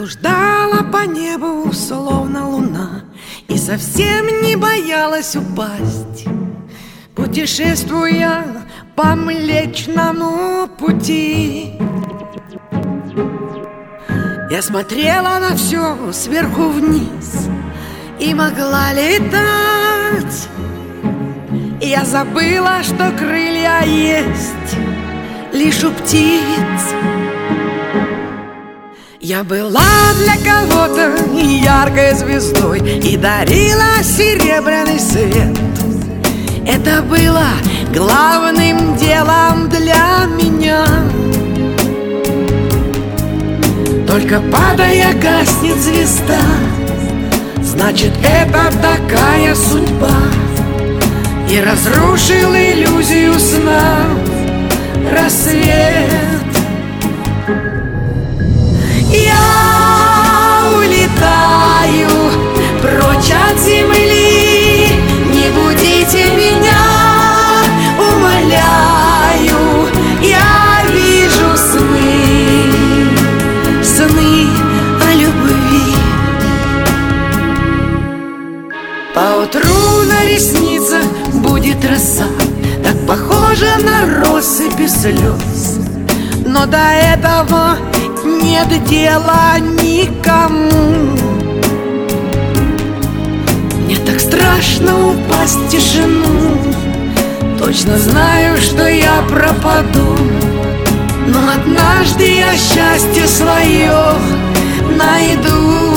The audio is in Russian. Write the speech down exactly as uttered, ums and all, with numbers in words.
блуждала по небу, словно луна, и совсем не боялась упасть, путешествуя по Млечному пути. Я смотрела на все сверху вниз и могла летать. Я забыла, что крылья есть лишь у птиц. Я была для кого-то яркой звездой и дарила серебряный свет. Это было главным делом для меня. Только падая гаснет звезда, значит, это такая судьба. И разрушил иллюзию сна рассвет. Я улетаю прочь от земли, не будите меня, умоляю. Я вижу сны, сны о любви. Поутру на ресницах будет роса, так похожа на россыпи слез. Но до этого нет дела никому. Мне так страшно упасть в тишину. Точно знаю, что я пропаду, но однажды я счастье свое найду.